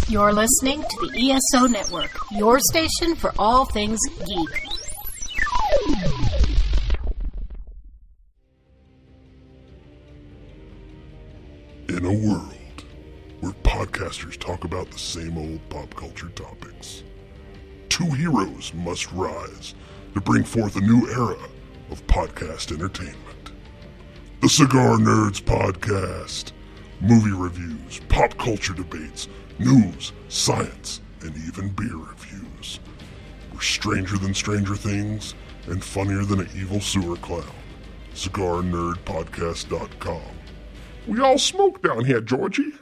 You're listening to the ESO Network, your station for all things geek. In a world where podcasters talk about the same old pop culture topics, two heroes must rise to bring forth a new era of podcast entertainment. The Cigar Nerds Podcast. Movie reviews, pop culture debates, news, science, and even beer reviews. We're stranger than Stranger Things and funnier than an evil sewer clown. CigarNerdPodcast.com. We all smoke down here, Georgie.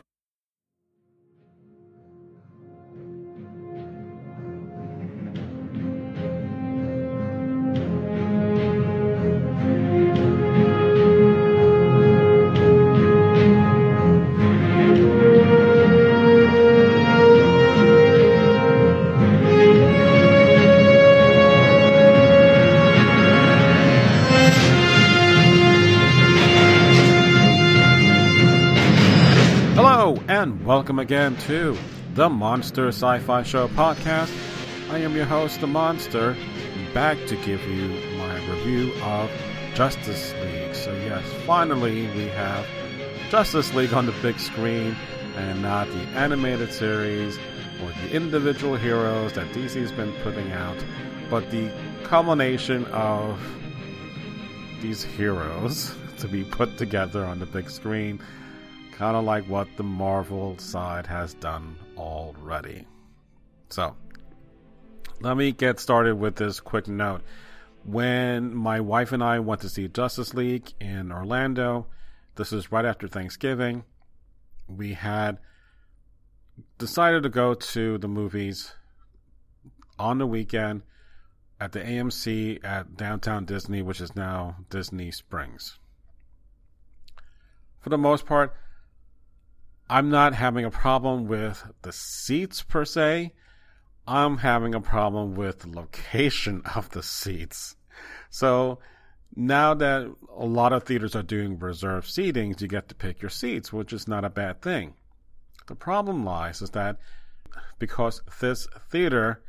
And welcome again to the Monster Sci-Fi Show podcast. I am your host, The Monster, back to give you my review of Justice League. So yes, finally we have Justice League on the big screen and not the animated series or the individual heroes that DC's been putting out, but the culmination of these heroes to be put together on the big screen. Kind of like what the Marvel side has done already. So, let me get started with this quick note. When my wife and I went to see Justice League in Orlando, this is right after Thanksgiving, we had decided to go to the movies on the weekend at the AMC at Downtown Disney, which is now Disney Springs. For the most part, I'm not having a problem with the seats per se. I'm having a problem with the location of the seats. So now that a lot of theaters are doing reserved seatings, you get to pick your seats, which is not a bad thing. The problem lies is that because this theater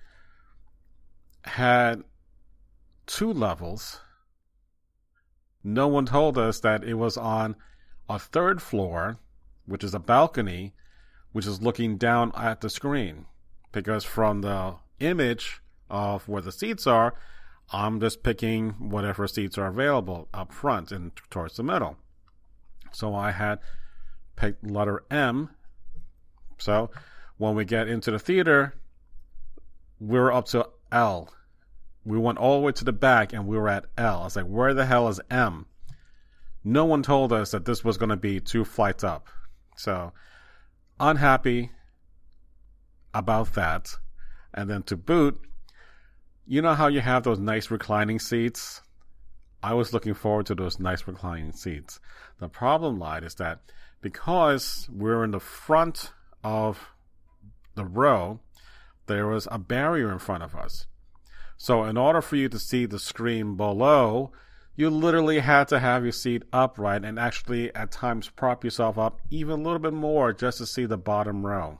had 2 levels, no one told us that it was on a 3rd floor, which is a balcony, which is looking down at the screen. Because from the image of where the seats are, I'm just picking whatever seats are available up front and towards the middle. So I had picked letter M. So when we get into the theater, we're up to L. We went all the way to the back and we were at L. I was like, where the hell is M? No one told us that this was going to be 2 flights up. So, unhappy about that. And then to boot, you know how you have those nice reclining seats? I was looking forward to those nice reclining seats. The problem lied is that because we're in the front of the row, there was a barrier in front of us. So in order for you to see the screen below, you literally had to have your seat upright and actually at times prop yourself up even a little bit more just to see the bottom row.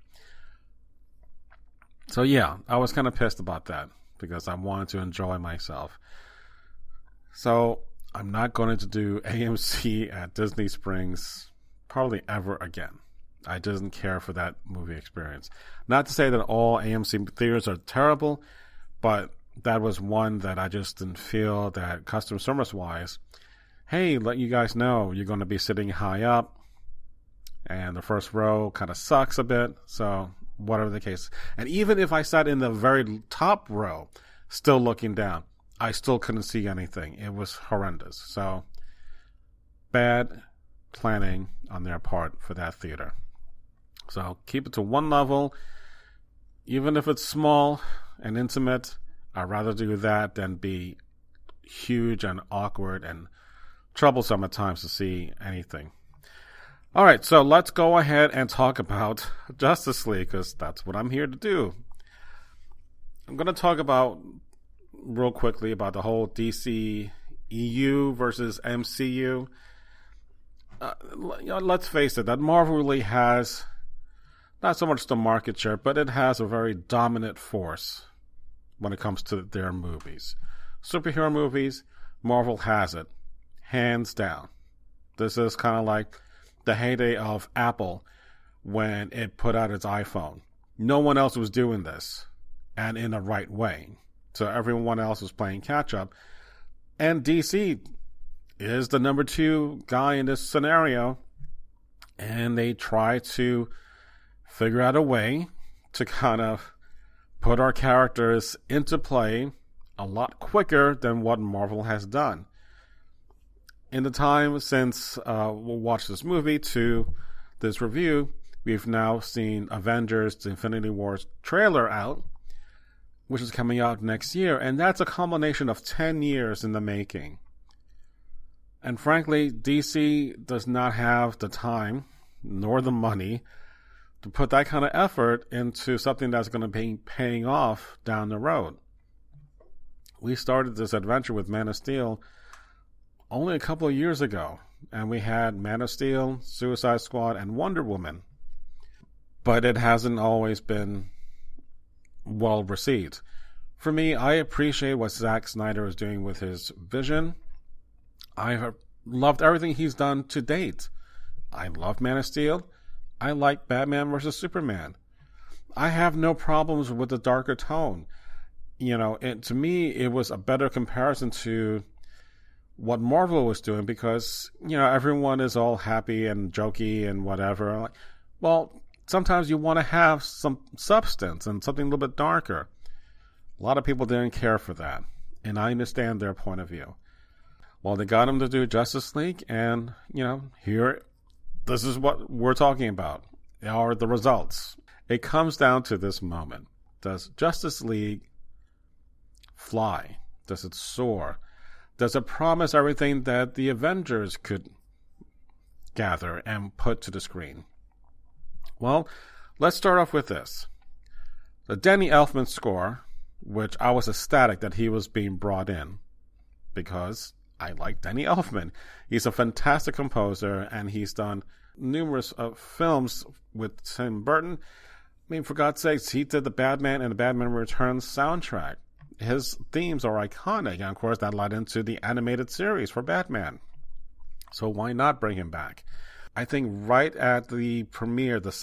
So yeah, I was kind of pissed about that because I wanted to enjoy myself. So I'm not going to do AMC at Disney Springs probably ever again. I didn't care for that movie experience. Not to say that all AMC theaters are terrible, but that was one that I just didn't feel that customer service wise, hey, let you guys know you're going to be sitting high up and the first row kind of sucks a bit. So whatever the case. And even if I sat in the very top row, still looking down, I still couldn't see anything. It was horrendous. So bad planning on their part for that theater. So keep it to 1 level. Even if it's small and intimate, I'd rather do that than be huge and awkward and troublesome at times to see anything. All right, so let's go ahead and talk about Justice League because that's what I'm here to do. I'm going to talk about real quickly about the whole DC EU versus MCU. Let's face it, that Marvel really has not so much the market share, but it has a very dominant force when it comes to their movies. Superhero movies, Marvel has it, hands down. This is kind of like the heyday of Apple when it put out its iPhone. No one else was doing this, and in the right way. So everyone else was playing catch-up. And DC is the number 2 guy in this scenario, and they try to figure out a way to kind of put our characters into play a lot quicker than what Marvel has done. In the time since we'll watch this movie to this review, we've now seen Avengers: The Infinity War trailer out, which is coming out next year, and that's a culmination of 10 years in the making. And frankly, DC does not have the time nor the money to put that kind of effort into something that's going to be paying off down the road. We started this adventure with Man of Steel only a couple of years ago, and we had Man of Steel, Suicide Squad, and Wonder Woman. But it hasn't always been well received. For me, I appreciate what Zack Snyder is doing with his vision. I have loved everything he's done to date. I love Man of Steel. I like Batman vs. Superman. I have no problems with the darker tone. To me, it was a better comparison to what Marvel was doing because, everyone is all happy and jokey and whatever. Well, sometimes you want to have some substance and something a little bit darker. A lot of people didn't care for that, and I understand their point of view. Well, they got him to do Justice League, and, this is what we're talking about, are the results. It comes down to this moment. Does Justice League fly? Does it soar? Does it promise everything that the Avengers could gather and put to the screen? Well, let's start off with this. The Danny Elfman score, which I was ecstatic that he was being brought in because I like Danny Elfman. He's a fantastic composer, and he's done numerous films with Tim Burton. I mean, for God's sakes, he did the Batman and the Batman Returns soundtrack. His themes are iconic, and of course that led into the animated series for Batman. So why not bring him back? I think right at the premiere, the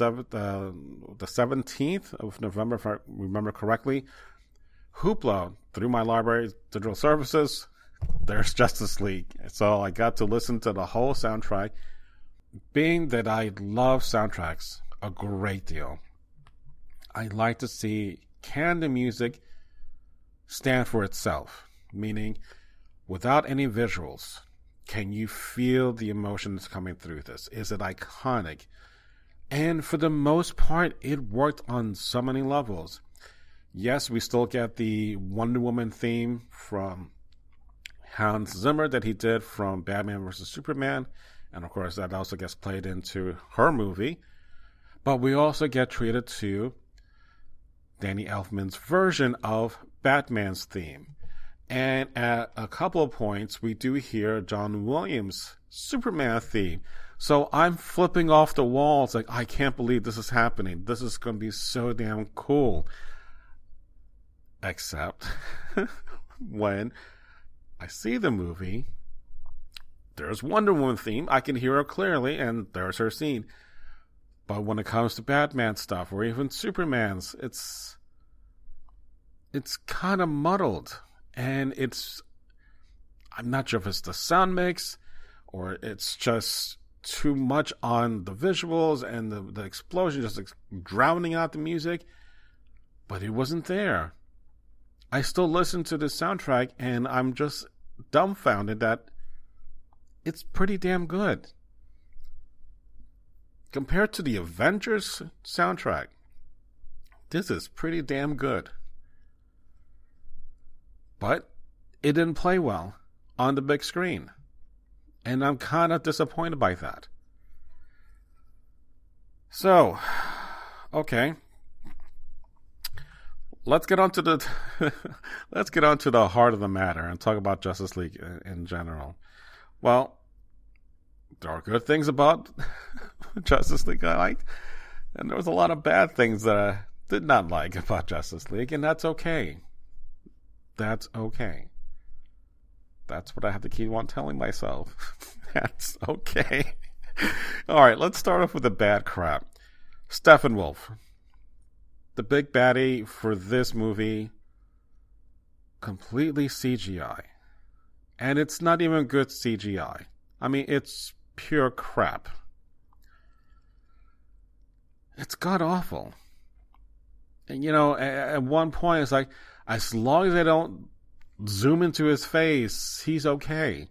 17th of November, if I remember correctly, Hoopla, through my library digital services, there's Justice League. So I got to listen to the whole soundtrack. Being that I love soundtracks a great deal, I like to see, can the music stand for itself? Meaning, without any visuals, can you feel the emotions coming through this? Is it iconic? And for the most part, it worked on so many levels. Yes, we still get the Wonder Woman theme from Hans Zimmer that he did from Batman vs. Superman. And of course, that also gets played into her movie. But we also get treated to Danny Elfman's version of Batman's theme. And at a couple of points, we do hear John Williams' Superman theme. So I'm flipping off the walls like, I can't believe this is happening. This is going to be so damn cool. Except when I see the movie, there's Wonder Woman theme. I can hear her clearly, and there's her scene. But when it comes to Batman stuff, or even Superman's, it's kind of muddled. And I'm not sure if it's the sound mix, or it's just too much on the visuals and the explosion just drowning out the music. But it wasn't there. I still listen to the soundtrack, and I'm just dumbfounded that it's pretty damn good. Compared to the Avengers soundtrack, this is pretty damn good. But it didn't play well on the big screen. And I'm kind of disappointed by that. So, okay. Let's get on to the heart of the matter and talk about Justice League in general. Well, there are good things about Justice League I like. And there was a lot of bad things that I did not like about Justice League, and that's okay. That's okay. That's what I have to keep on telling myself. That's okay. All right, let's start off with the bad crap. Steppenwolf. The big baddie for this movie, completely CGI. And it's not even good CGI. I mean, it's pure crap. It's god-awful. And, you know, at one point, it's like, as long as they don't zoom into his face, he's okay.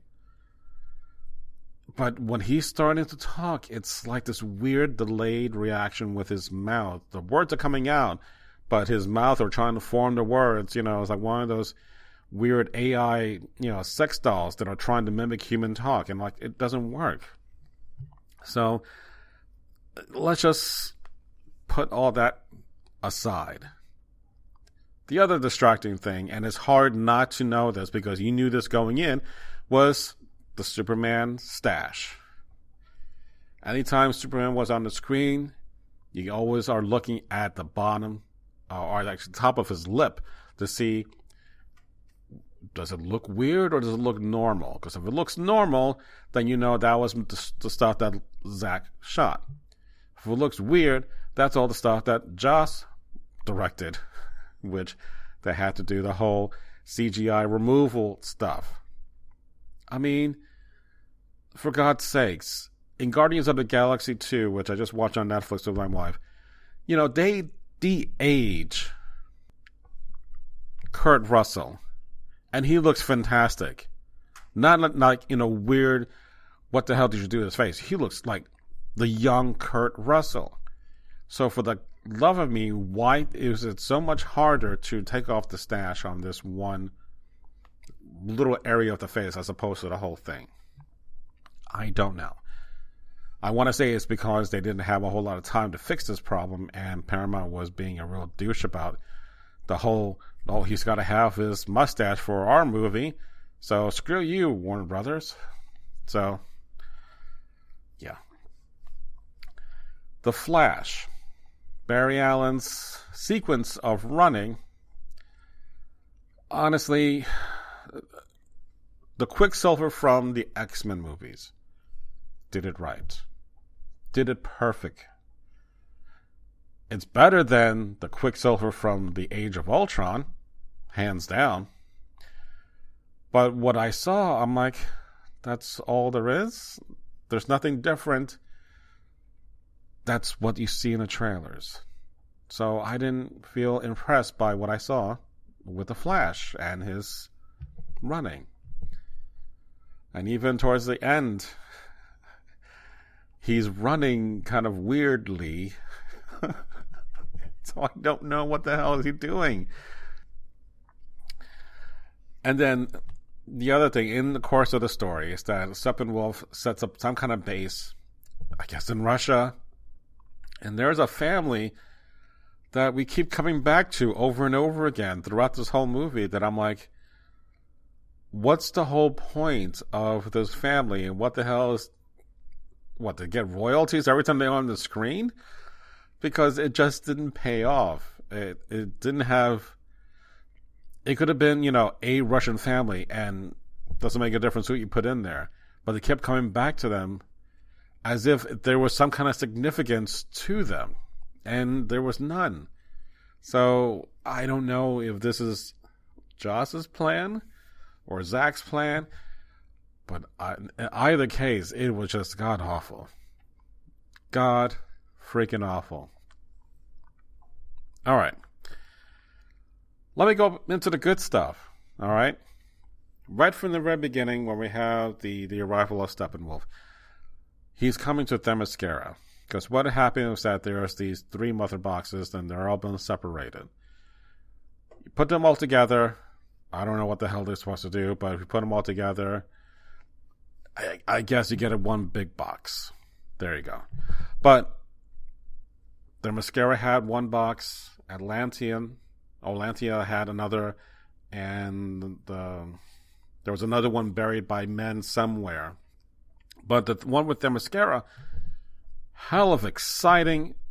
But when he's starting to talk, it's like this weird delayed reaction with his mouth. The words are coming out, but his mouth are trying to form the words. You know, it's like one of those weird AI, sex dolls that are trying to mimic human talk, and like it doesn't work. So let's just put all that aside. The other distracting thing, and it's hard not to know this because you knew this going in, was the Superman stash. Anytime Superman was on the screen, you always are looking at the bottom, or actually top of his lip, to see, does it look weird or does it look normal? Because if it looks normal, then you know that was the stuff that Zack shot. If it looks weird, that's all the stuff that Joss directed, which they had to do the whole CGI removal stuff. I mean, for God's sakes, in Guardians of the Galaxy 2, which I just watched on Netflix with my wife, they de-age Kurt Russell, and he looks fantastic. Not like, weird, what the hell did you do to his face? He looks like the young Kurt Russell. So for the love of me, why is it so much harder to take off the stash on this one little area of the face as opposed to the whole thing? I don't know. I want to say it's because they didn't have a whole lot of time to fix this problem, and Paramount was being a real douche about the whole, he's got to have his mustache for our movie, so screw you, Warner Brothers. So, yeah. The Flash. Barry Allen's sequence of running, honestly, the Quicksilver from the X-Men movies did it right. Did it perfect. It's better than the Quicksilver from the Age of Ultron, hands down. But what I saw, I'm like, that's all there is? There's nothing different. That's what you see in the trailers. So I didn't feel impressed by what I saw with the Flash and his running. And even towards the end, he's running kind of weirdly. So I don't know what the hell is he doing. And then the other thing in the course of the story is that Steppenwolf sets up some kind of base, I guess in Russia. And there's a family that we keep coming back to over and over again throughout this whole movie that I'm like, what's the whole point of this family? And what the hell is, to get royalties every time they're on the screen? Because it just didn't pay off. It didn't have, it could have been, a Russian family, and doesn't make a difference who you put in there. But they kept coming back to them as if there was some kind of significance to them. And there was none. So I don't know if this is Joss's plan or Zack's plan. But in either case, it was just god-awful. God freaking awful. All right. Let me go into the good stuff. All right. Right from the very beginning, when we have the arrival of Steppenwolf, he's coming to Themyscira. Because what happened was that there's these 3 mother boxes, and they're all been separated. You put them all together. I don't know what the hell they're supposed to do, but if you put them all together, I guess you get a one big box. There you go. But Themyscira had one box. Atlantia had another, and there was another one buried by men somewhere. But the one with Themyscira, hell of exciting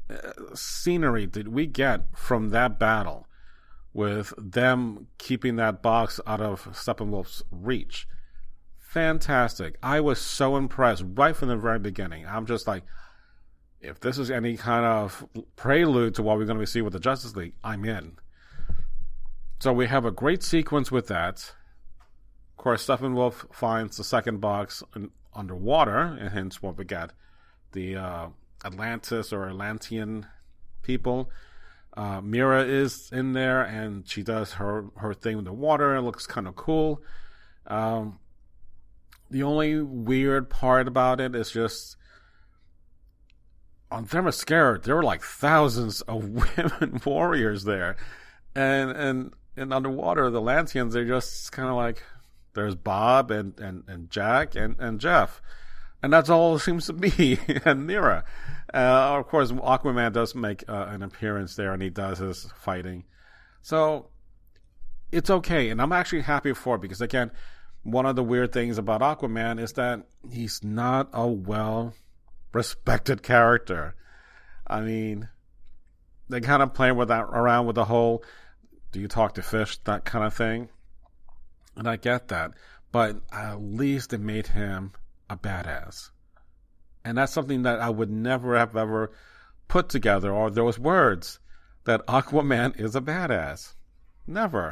scenery did we get from that battle with them keeping that box out of Steppenwolf's reach. Fantastic. I was so impressed right from the very beginning. I'm just like, if this is any kind of prelude to what we're going to see with the Justice League, I'm in. So we have a great sequence with that. Of course, Steppenwolf finds the second box underwater, and hence what we got. The Atlantis or Atlantean people. Mira is in there, and she does her thing with the water. It looks kind of cool. The only weird part about it is just on Themyscira, there were like thousands of women warriors there, and underwater, the Atlanteans, they're just kind of like, there's Bob and Jack and Jeff. And that's all it seems to be, and Mira. Of course, Aquaman does make an appearance there, and he does his fighting. So, it's okay, and I'm actually happy for it, because again, one of the weird things about Aquaman is that he's not a well-respected character. I mean, they kind of play around with the whole, do you talk to fish, that kind of thing. And I get that, but at least it made him a badass. And that's something that I would never have ever put together, or those words, that Aquaman is a badass. Never.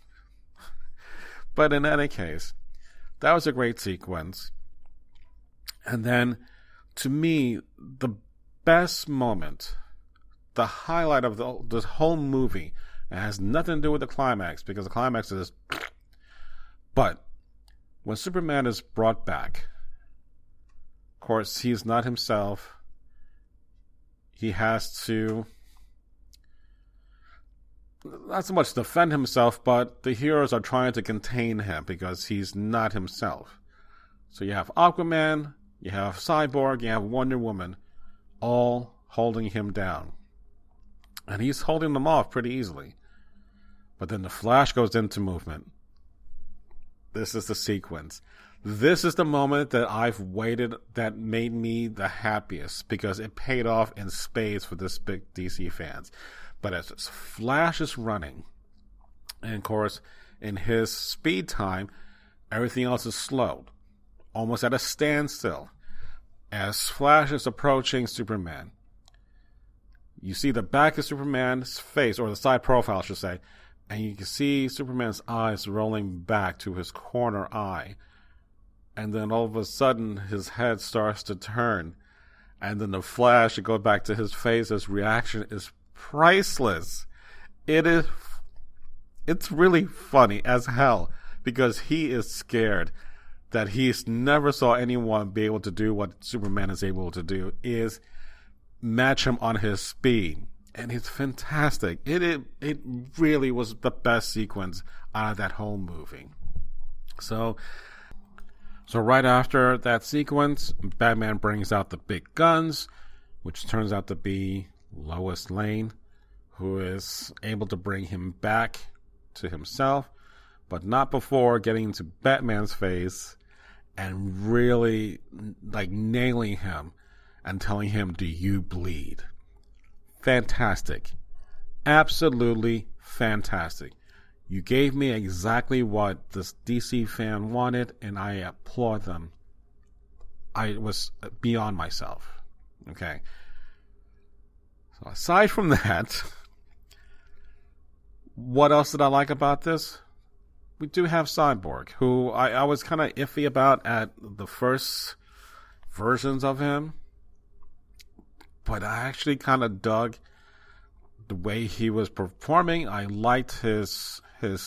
But in any case, that was a great sequence. And then, to me, the best moment, the highlight of this whole movie, it has nothing to do with the climax, because the climax is, but when Superman is brought back, of course, he's not himself. He has to, not so much defend himself, but the heroes are trying to contain him because he's not himself. So you have Aquaman, you have Cyborg, you have Wonder Woman, all holding him down. And he's holding them off pretty easily. But then the Flash goes into movement. This is the sequence. This is the moment that I've waited, that made me the happiest, because it paid off in spades for this big DC fans. But as Flash is running, and of course, in his speed time, everything else is slowed, almost at a standstill. As Flash is approaching Superman, you see the back of Superman's face, or the side profile, I should say, and you can see Superman's eyes rolling back to his corner eye. And then all of a sudden, his head starts to turn. And then the Flash, it goes back to his face. His reaction is priceless. It's really funny as hell, because he is scared that he's never saw anyone be able to do what Superman is able to do, is match him on his speed. And it's fantastic. It really was the best sequence out of that whole movie. So right after that sequence, Batman brings out the big guns, which turns out to be Lois Lane, who is able to bring him back to himself, but not before getting into Batman's face and really like nailing him and telling him, "Do you bleed?" Fantastic. Absolutely fantastic. You gave me exactly what this DC fan wanted, and I applaud them. I was beyond myself. Okay. So aside from that, what else did I like about this? We do have Cyborg, who I was kind of iffy about at the first versions of him, but I actually kind of dug the way he was performing. I liked his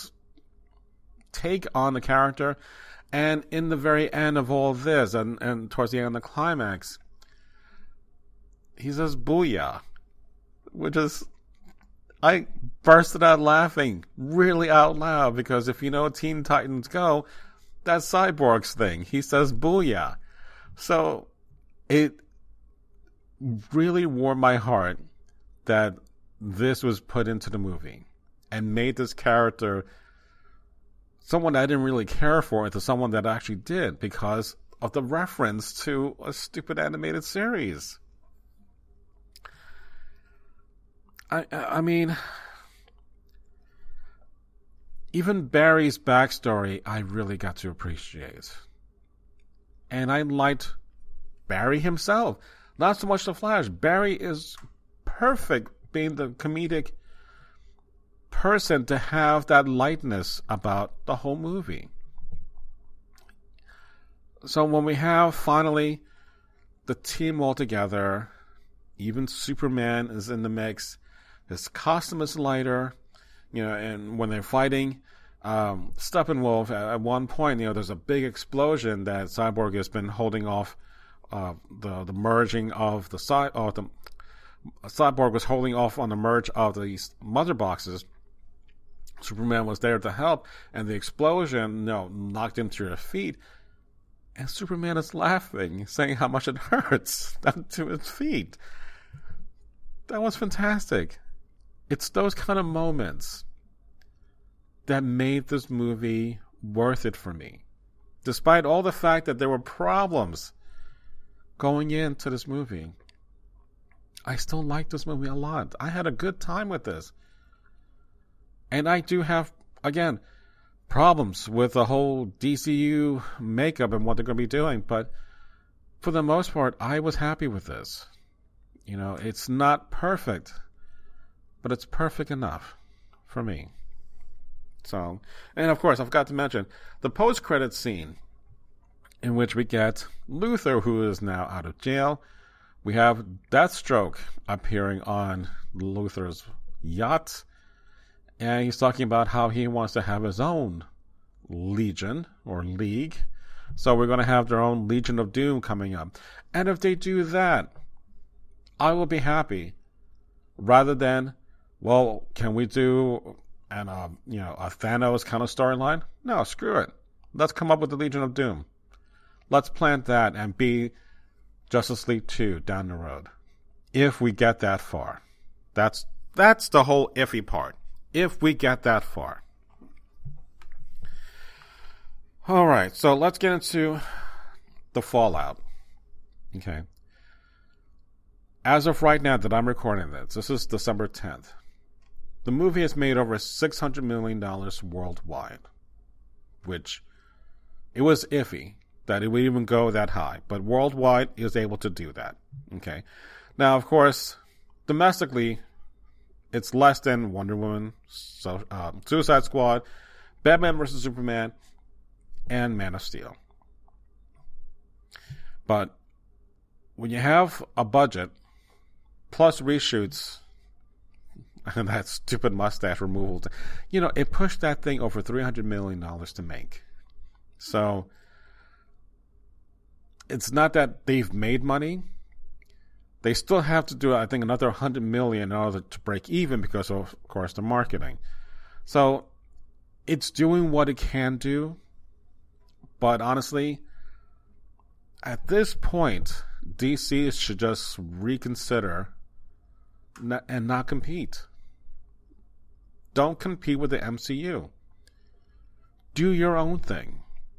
take on the character, and in the very end of all this, and towards the end of the climax, he says "booyah," which is, I bursted out laughing really out loud, because if you know Teen Titans Go, that's Cyborg's thing. He says "booyah," so it really warmed my heart that this was put into the movie and made this character someone I didn't really care for into someone that I actually did, because of the reference to a stupid animated series. I mean, even Barry's backstory, I really got to appreciate. And I liked Barry himself. Not so much the Flash. Barry is perfect being the comedic person to have that lightness about the whole movie. So when we have finally the team all together, even Superman is in the mix. His costume is lighter, and when they're fighting Steppenwolf, at one point, there's a big explosion that Cyborg has been holding off the merging of the Cyborg was holding off on the merge of these mother boxes. Superman was there to help, and the explosion, knocked him to his feet. And Superman is laughing, saying how much it hurts to his feet. That was fantastic. It's those kind of moments that made this movie worth it for me. Despite all the fact that there were problems going into this movie, I still like this movie a lot. I had a good time with this. And I do have, again, problems with the whole DCU makeup and what they're going to be doing. But for the most part, I was happy with this. It's not perfect, but it's perfect enough for me. So, and of course, I forgot to mention the post-credit scene in which we get Luthor, who is now out of jail. We have Deathstroke appearing on Luthor's yacht, and he's talking about how he wants to have his own Legion or League. So we're going to have their own Legion of Doom coming up. And if they do that, I will be happy. Rather than, well, can we do a Thanos kind of storyline? No, screw it. Let's come up with the Legion of Doom. Let's plant that and be Justice League 2 down the road. If we get that far. That's the whole iffy part. If we get that far. All right, so let's get into the fallout. Okay. As of right now that I'm recording this is December 10th. The movie has made over $600 million worldwide, which it was iffy that it would even go that high, but worldwide is able to do that. Okay. Now, of course, domestically, it's less than Wonder Woman, Suicide Squad, Batman vs. Superman, and Man of Steel. But when you have a budget plus reshoots and that stupid mustache removal, it pushed that thing over $300 million to make. So it's not that they've made money. They still have to do, I think, another $100 million in order to break even because of course, the marketing. So it's doing what it can do. But honestly, at this point, DC should just reconsider and not compete. Don't compete with the MCU. Do your own thing.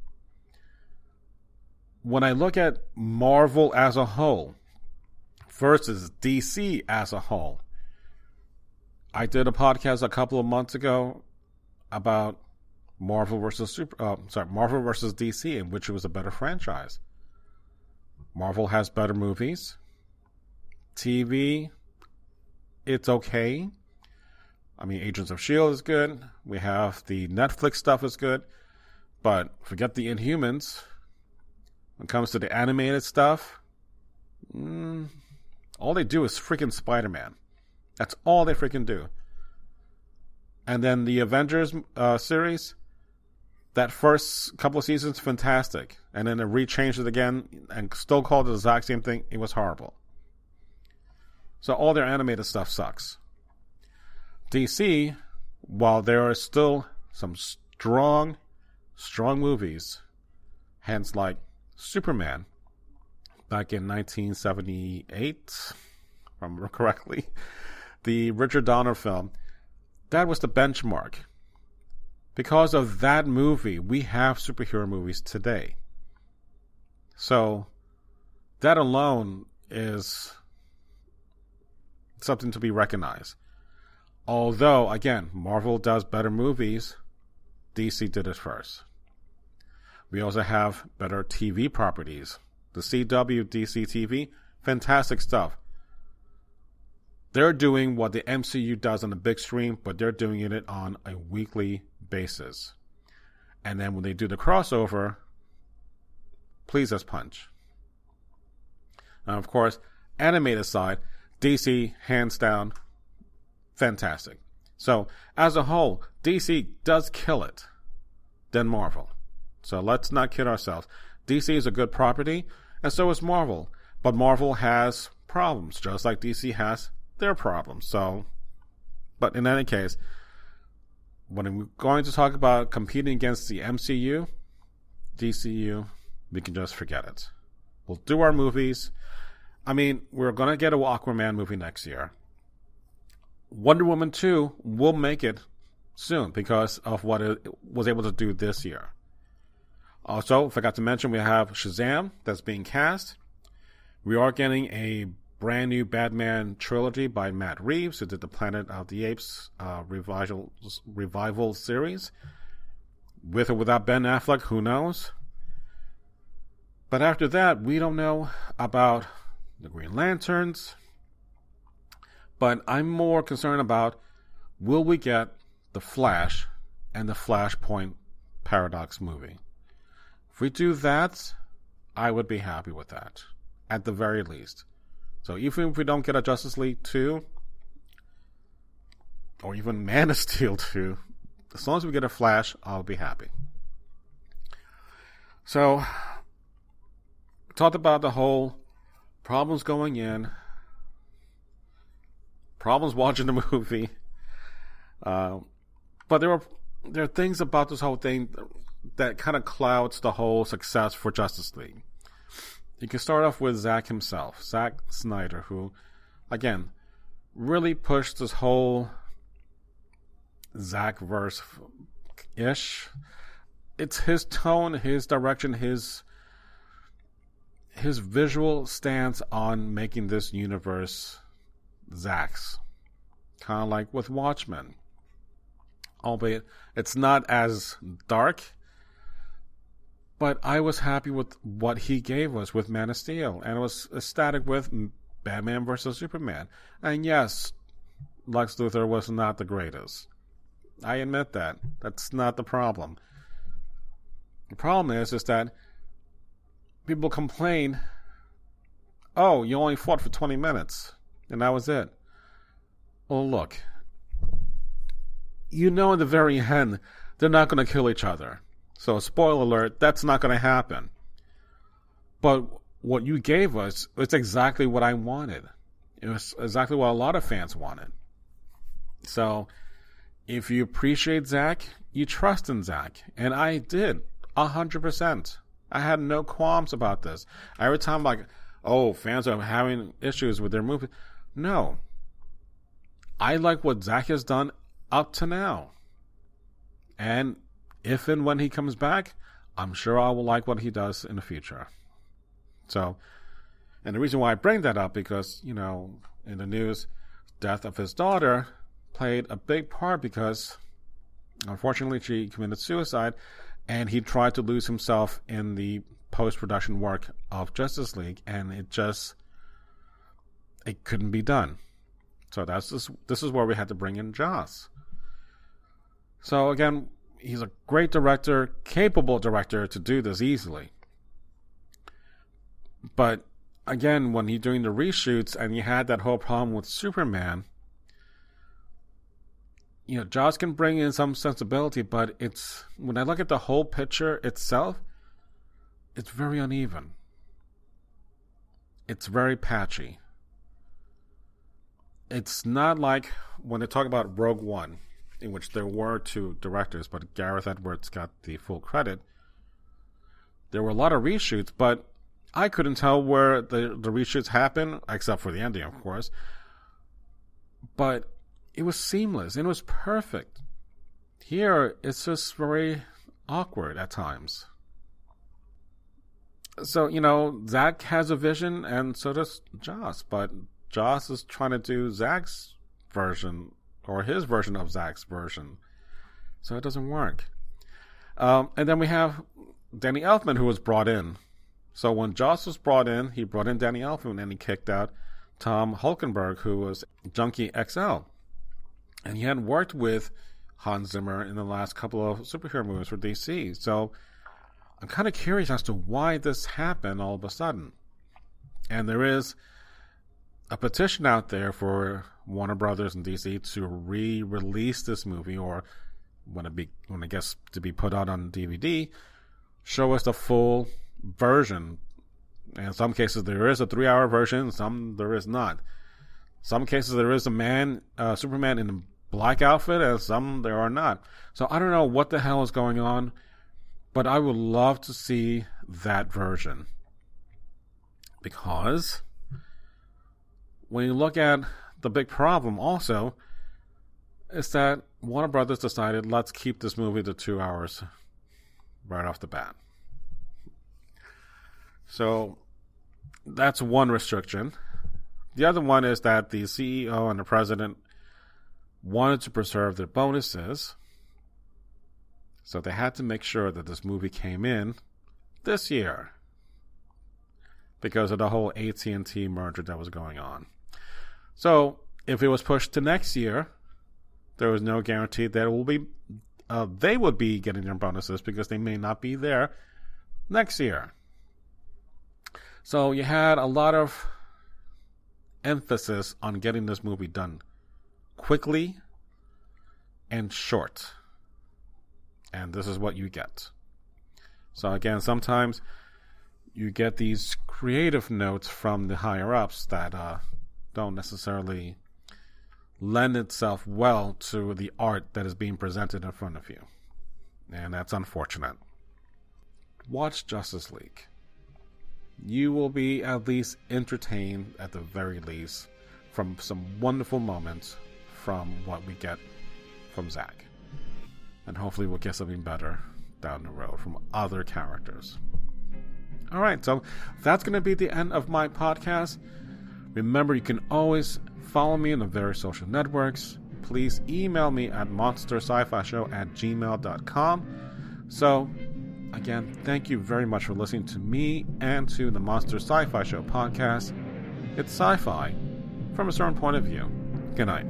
When I look at Marvel as a whole versus DC as a whole, I did a podcast a couple of months ago about Marvel versus DC, in which it was a better franchise. Marvel has better movies. TV, it's okay. I mean, Agents of S.H.I.E.L.D. is good. We have the Netflix stuff is good. But forget the Inhumans. When it comes to the animated stuff, all they do is freaking Spider-Man. That's all they freaking do. And then the Avengers series, that first couple of seasons, fantastic. And then they rechanged it again and still called it the exact same thing. It was horrible. So all their animated stuff sucks. DC, while there are still some strong movies, hence like Superman, back in 1978, if I remember correctly, the Richard Donner film, that was the benchmark. Because of that movie, we have superhero movies today. So, that alone is something to be recognized. Although, again, Marvel does better movies, DC did it first. We also have better TV properties. The CW, DC TV, fantastic stuff. They're doing what the MCU does on the big screen, but they're doing it on a weekly basis. And then when they do the crossover, please as punch. Now, of course, animated side, DC, hands down, fantastic. So, as a whole, DC does kill it than Marvel. So let's not kid ourselves. DC is a good property, and so is Marvel. But Marvel has problems, just like DC has their problems. So, but in any case, when we're going to talk about competing against the MCU, DCU, we can just forget it. We'll do our movies. I mean, we're going to get an Aquaman movie next year. Wonder Woman 2 will make it soon because of what it was able to do this year. Also, forgot to mention, we have Shazam that's being cast. We are getting a brand new Batman trilogy by Matt Reeves, who did the Planet of the Apes revival series. With or without Ben Affleck, who knows? But after that, we don't know about the Green Lanterns. But I'm more concerned about, will we get the Flash and the Flashpoint Paradox movie? If we do that, I would be happy with that, at the very least. So even if we don't get a Justice League 2, or even Man of Steel 2, as long as we get a Flash, I'll be happy. So, we talked about the whole problems going in, problems watching the movie, but there are things about this whole thing that kind of clouds the whole success for Justice League. You can start off with Zack himself, Zack Snyder, who, again, really pushed this whole Zack-verse-ish. It's his tone, his direction, his visual stance on making this universe Zack's. Kind of like with Watchmen. Albeit, it's not as dark, but I was happy with what he gave us with Man of Steel, and I was ecstatic with Batman vs. Superman. And yes, Lex Luthor was not the greatest. I admit that. That's not the problem. The problem is that people complain, oh, you only fought for 20 minutes, and that was it. Well, look, you know in the very end, they're not going to kill each other. So, spoiler alert, that's not going to happen. But what you gave us was exactly what I wanted. It was exactly what a lot of fans wanted. So, if you appreciate Zack, you trust in Zack. And I did, 100%. I had no qualms about this. Every time, like, oh, fans are having issues with their movie. No. I like what Zack has done up to now. And if and when he comes back, I'm sure I will like what he does in the future. So, and the reason why I bring that up, because, you know, in the news, death of his daughter played a big part because, unfortunately, she committed suicide, and he tried to lose himself in the post-production work of Justice League, and it couldn't be done. So this is where we had to bring in Joss. So again, he's a great director, capable director to do this easily. But again, when he's doing the reshoots and you had that whole problem with Superman, you know, Joss can bring in some sensibility, but it's, when I look at the whole picture itself, it's very uneven. It's very patchy. It's not like when they talk about Rogue One, in which there were two directors, but Gareth Edwards got the full credit. There were a lot of reshoots, but I couldn't tell where the reshoots happened, except for the ending, of course. But it was seamless. It was perfect. Here, it's just very awkward at times. So, you know, Zack has a vision, and so does Joss. But Joss is trying to do Zack's version or his version of Zack's version. So it doesn't work. And then we have Danny Elfman, who was brought in. So when Joss was brought in, he brought in Danny Elfman, and he kicked out Tom Hulkenberg, who was Junkie XL. And he had worked with Hans Zimmer in the last couple of superhero movies for DC. So I'm kind of curious as to why this happened all of a sudden. And there is a petition out there for Warner Brothers and DC to re-release this movie, or when it gets to be put out on DVD, show us the full version. In some cases there is a 3-hour version, some there is not. Some cases there is a Superman in a black outfit, and some there are not. So I don't know what the hell is going on, but I would love to see that version. Because when you look at the big problem also, is that Warner Brothers decided, let's keep this movie to 2 hours right off the bat. So that's one restriction. The other one is that the CEO and the president wanted to preserve their bonuses, so they had to make sure that this movie came in this year because of the whole AT&T merger that was going on. So if it was pushed to next year, there was no guarantee that they would be getting their bonuses, because they may not be there next year. So you had a lot of emphasis on getting this movie done quickly and short. And this is what you get. So again, sometimes you get these creative notes from the higher-ups that don't necessarily lend itself well to the art that is being presented in front of you. And that's unfortunate. Watch Justice League. You will be at least entertained, at the very least, from some wonderful moments from what we get from Zack. And hopefully we'll get something better down the road from other characters. Alright, so that's going to be the end of my podcast. Remember, you can always follow me on the various social networks. Please email me at monstersci-fi-show@gmail.com. So, again, thank you very much for listening to me and to the Monster Sci-Fi Show podcast. It's sci-fi from a certain point of view. Good night.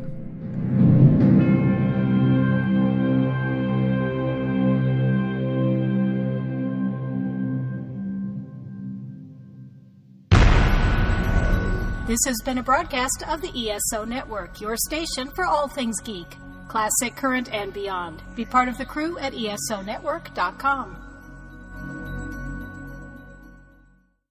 This has been a broadcast of the ESO Network, your station for all things geek, classic, current, and beyond. Be part of the crew at ESONetwork.com.